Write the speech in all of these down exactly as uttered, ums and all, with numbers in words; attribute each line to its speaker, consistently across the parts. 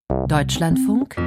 Speaker 1: Deutschlandfunk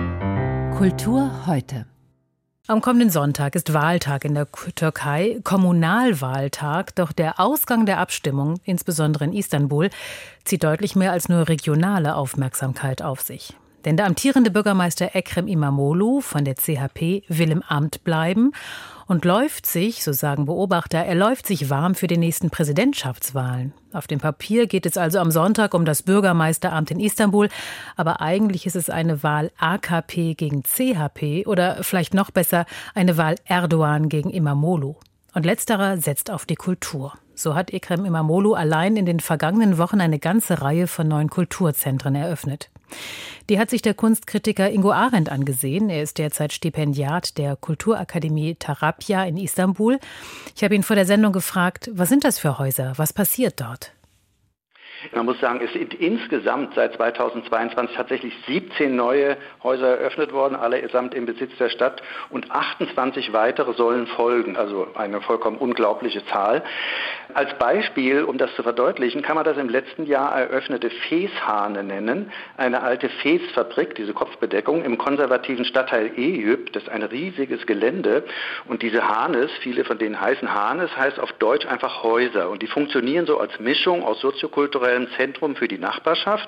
Speaker 1: Kultur heute.
Speaker 2: Am kommenden Sonntag ist Wahltag in der Türkei, Kommunalwahltag. Doch der Ausgang der Abstimmung, insbesondere in Istanbul, zieht deutlich mehr als nur regionale Aufmerksamkeit auf sich. Denn der amtierende Bürgermeister Ekrem İmamoğlu von der C H P will im Amt bleiben und läuft sich, so sagen Beobachter, er läuft sich warm für die nächsten Präsidentschaftswahlen. Auf dem Papier geht es also am Sonntag um das Bürgermeisteramt in Istanbul, aber eigentlich ist es eine Wahl A K P gegen C H P oder vielleicht noch besser eine Wahl Erdoğan gegen İmamoğlu. Und letzterer setzt auf die Kultur. So hat Ekrem İmamoğlu allein in den vergangenen Wochen eine ganze Reihe von neuen Kulturzentren eröffnet. Die hat sich der Kunstkritiker Ingo Arendt angesehen. Er ist derzeit Stipendiat der Kulturakademie Tarapya in Istanbul. Ich habe ihn vor der Sendung gefragt, was sind das für Häuser? Was passiert dort?
Speaker 3: Man muss sagen, es sind insgesamt seit zweitausendzweiundzwanzig tatsächlich siebzehn neue Häuser eröffnet worden, allesamt im Besitz der Stadt, und achtundzwanzig weitere sollen folgen, also eine vollkommen unglaubliche Zahl. Als Beispiel, um das zu verdeutlichen, kann man das im letzten Jahr eröffnete Feshane nennen, eine alte Fes-Fabrik, diese Kopfbedeckung im konservativen Stadtteil Eyüp. Das ist ein riesiges Gelände, und diese Hanes, viele von denen heißen Hanes, heißt auf Deutsch einfach Häuser, und die funktionieren so als Mischung aus soziokulturellen Zentrum für die Nachbarschaft,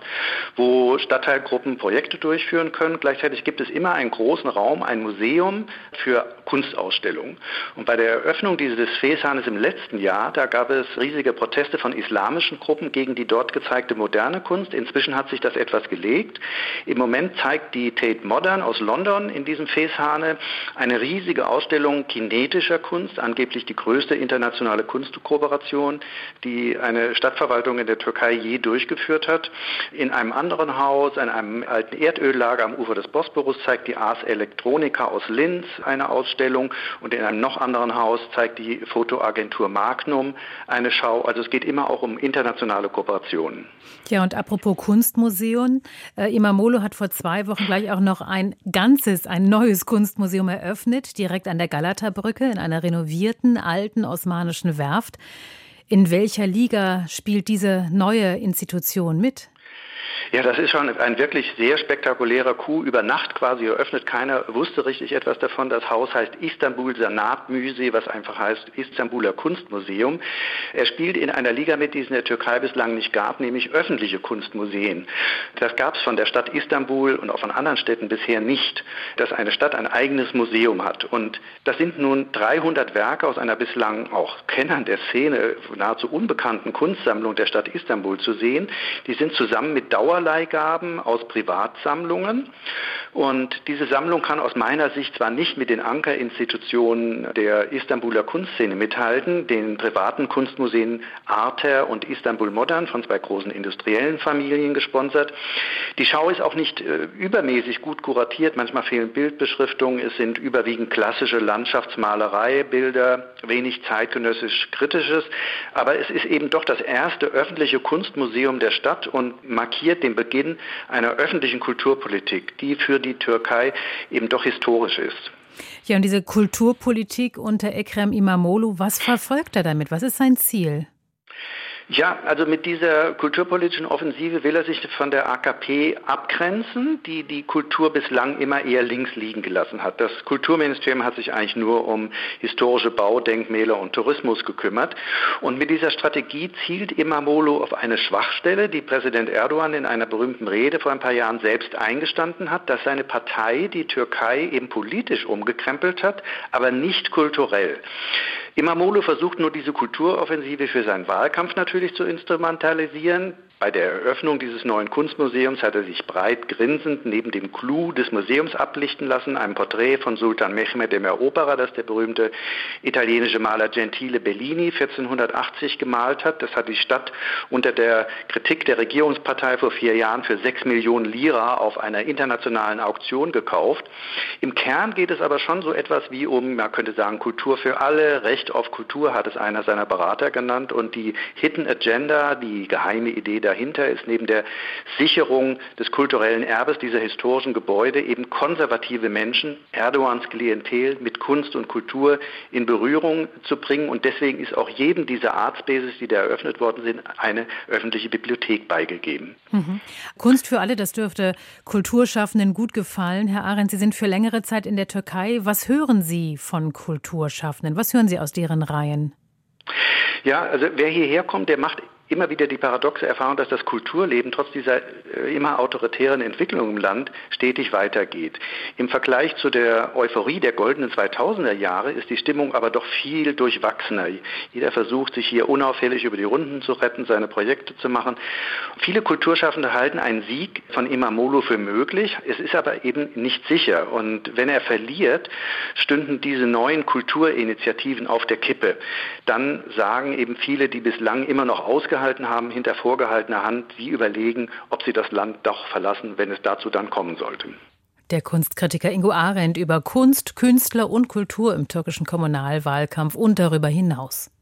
Speaker 3: wo Stadtteilgruppen Projekte durchführen können. Gleichzeitig gibt es immer einen großen Raum, ein Museum für Kunstausstellungen. Und bei der Eröffnung dieses Feshanes im letzten Jahr, da gab es riesige Proteste von islamischen Gruppen gegen die dort gezeigte moderne Kunst. Inzwischen hat sich das etwas gelegt. Im Moment zeigt die Tate Modern aus London in diesem Feshane eine riesige Ausstellung kinetischer Kunst, angeblich die größte internationale Kunstkooperation, die eine Stadtverwaltung in der Türkei je durchgeführt hat. In einem anderen Haus, in einem alten Erdöllager am Ufer des Bosporus, zeigt die Ars Electronica aus Linz eine Ausstellung, und in einem noch anderen Haus zeigt die Fotoagentur Magnum eine Schau. Also es geht immer auch um internationale Kooperationen.
Speaker 2: Ja, und apropos Kunstmuseum, äh, İmamoğlu hat vor zwei Wochen gleich auch noch ein ganzes, ein neues Kunstmuseum eröffnet, direkt an der Galata-Brücke in einer renovierten, alten osmanischen Werft. In welcher Liga spielt diese neue Institution mit?
Speaker 3: Ja, das ist schon ein wirklich sehr spektakulärer Coup. Über Nacht quasi eröffnet. Keiner wusste richtig etwas davon. Das Haus heißt Istanbul Sanat Müze, was einfach heißt Istanbuler Kunstmuseum. Er spielt in einer Liga mit, die es in der Türkei bislang nicht gab, nämlich öffentliche Kunstmuseen. Das gab es von der Stadt Istanbul und auch von anderen Städten bisher nicht, dass eine Stadt ein eigenes Museum hat. Und das sind nun dreihundert Werke aus einer bislang auch Kennern der Szene nahezu unbekannten Kunstsammlung der Stadt Istanbul zu sehen. Die sind zusammen mit Dauerleihgaben aus Privatsammlungen, und diese Sammlung kann aus meiner Sicht zwar nicht mit den Ankerinstitutionen der Istanbuler Kunstszene mithalten, den privaten Kunstmuseen Arter und Istanbul Modern, von zwei großen industriellen Familien gesponsert. Die Schau ist auch nicht äh, übermäßig gut kuratiert, manchmal fehlen Bildbeschriftungen, es sind überwiegend klassische Landschaftsmalerei, Bilder, wenig zeitgenössisch Kritisches, aber es ist eben doch das erste öffentliche Kunstmuseum der Stadt und markiert den Beginn einer öffentlichen Kulturpolitik, die für die Türkei eben doch historisch ist.
Speaker 2: Ja, und diese Kulturpolitik unter Ekrem İmamoğlu, was verfolgt er damit? Was ist sein Ziel?
Speaker 3: Ja, also mit dieser kulturpolitischen Offensive will er sich von der A K P abgrenzen, die die Kultur bislang immer eher links liegen gelassen hat. Das Kulturministerium hat sich eigentlich nur um historische Baudenkmäler und Tourismus gekümmert. Und mit dieser Strategie zielt İmamoğlu auf eine Schwachstelle, die Präsident Erdoğan in einer berühmten Rede vor ein paar Jahren selbst eingestanden hat, dass seine Partei die Türkei eben politisch umgekrempelt hat, aber nicht kulturell. İmamoğlu versucht nur, diese Kulturoffensive für seinen Wahlkampf natürlich zu instrumentalisieren. Bei der Eröffnung dieses neuen Kunstmuseums hat er sich breit grinsend neben dem Clou des Museums ablichten lassen, einem Porträt von Sultan Mehmed dem Eroberer, das der berühmte italienische Maler Gentile Bellini vierzehnhundertachtzig gemalt hat. Das hat die Stadt unter der Kritik der Regierungspartei vor vier Jahren für sechs Millionen Lira auf einer internationalen Auktion gekauft. Im Kern geht es aber schon so etwas wie um, man könnte sagen, Kultur für alle, Recht auf Kultur hat es einer seiner Berater genannt, und die Hidden Agenda, die geheime Idee dahinter, dahinter ist neben der Sicherung des kulturellen Erbes dieser historischen Gebäude eben konservative Menschen, Erdogans Klientel mit Kunst und Kultur in Berührung zu bringen. Und deswegen ist auch jedem dieser Art Spaces, die da eröffnet worden sind, eine öffentliche Bibliothek beigegeben.
Speaker 2: Mhm. Kunst für alle, das dürfte Kulturschaffenden gut gefallen. Herr Arendt, Sie sind für längere Zeit in der Türkei. Was hören Sie von Kulturschaffenden? Was hören Sie aus deren Reihen?
Speaker 3: Ja, also wer hierher kommt, der macht immer wieder die paradoxe Erfahrung, dass das Kulturleben trotz dieser äh, immer autoritären Entwicklung im Land stetig weitergeht. Im Vergleich zu der Euphorie der goldenen zweitausender Jahre ist die Stimmung aber doch viel durchwachsener. Jeder versucht, sich hier unauffällig über die Runden zu retten, seine Projekte zu machen. Viele Kulturschaffende halten einen Sieg von Imamoglu für möglich. Es ist aber eben nicht sicher. Und wenn er verliert, stünden diese neuen Kulturinitiativen auf der Kippe. Dann sagen eben viele, die bislang immer noch ausgehalten haben, hinter vorgehaltener Hand, sie überlegen, ob sie das Land doch verlassen, wenn es dazu dann kommen sollte.
Speaker 2: Der Kunstkritiker Ingo Arendt über Kunst, Künstler und Kultur im türkischen Kommunalwahlkampf und darüber hinaus.